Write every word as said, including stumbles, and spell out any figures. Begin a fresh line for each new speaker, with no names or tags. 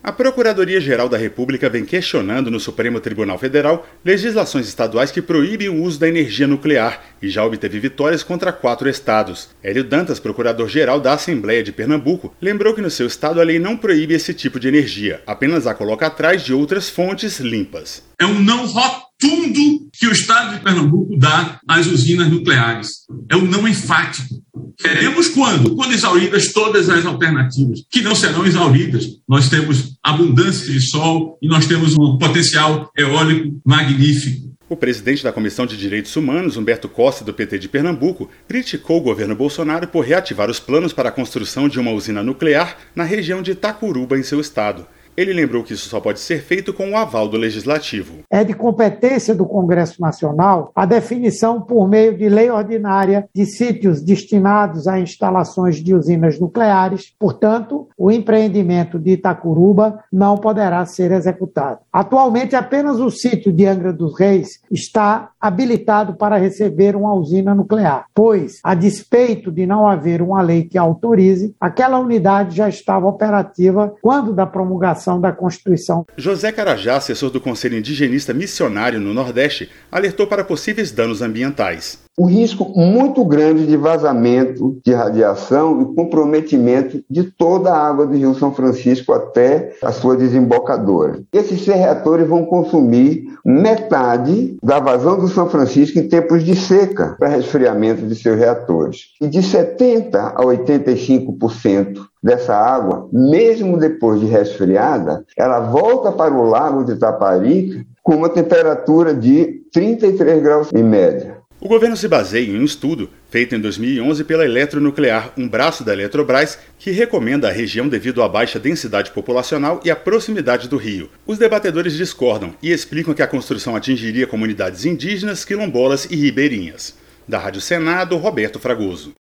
A Procuradoria-Geral da República vem questionando no Supremo Tribunal Federal legislações estaduais que proíbem o uso da energia nuclear e já obteve vitórias contra quatro estados. Hélio Dantas, procurador-geral da Assembleia de Pernambuco, lembrou que no seu estado a lei não proíbe esse tipo de energia, apenas a coloca atrás de outras fontes limpas.
É um não rotundo que o estado de Pernambuco dá às usinas nucleares. É um não enfático. Queremos quando? Quando exauridas todas as alternativas, que não serão exauridas. Nós temos abundância de sol e nós temos um potencial eólico magnífico.
O presidente da Comissão de Direitos Humanos, Humberto Costa, do P T de Pernambuco, criticou o governo Bolsonaro por reativar os planos para a construção de uma usina nuclear na região de Itacuruba, em seu estado. Ele lembrou que isso só pode ser feito com o aval do Legislativo.
É de competência do Congresso Nacional a definição por meio de lei ordinária de sítios destinados a instalações de usinas nucleares. Portanto, o empreendimento de Itacuruba não poderá ser executado. Atualmente, apenas o sítio de Angra dos Reis está habilitado para receber uma usina nuclear, pois, a despeito de não haver uma lei que autorize, aquela unidade já estava operativa quando da promulgação da Constituição.
José Carajá, assessor do Conselho Indigenista Missionário no Nordeste, alertou para possíveis danos ambientais.
O risco muito grande de vazamento de radiação e comprometimento de toda a água do Rio São Francisco até a sua desembocadora. Esses seis reatores vão consumir metade da vazão do São Francisco em tempos de seca para resfriamento de seus reatores. E de setenta a oitenta e cinco por cento dessa água, mesmo depois de resfriada, ela volta para o lago de Itaparica com uma temperatura de trinta e três graus em média.
O governo se baseia em um estudo feito em dois mil e onze pela Eletronuclear, um braço da Eletrobras, que recomenda a região devido à baixa densidade populacional e à proximidade do rio. Os debatedores discordam e explicam que a construção atingiria comunidades indígenas, quilombolas e ribeirinhas. Da Rádio Senado, Roberto Fragoso.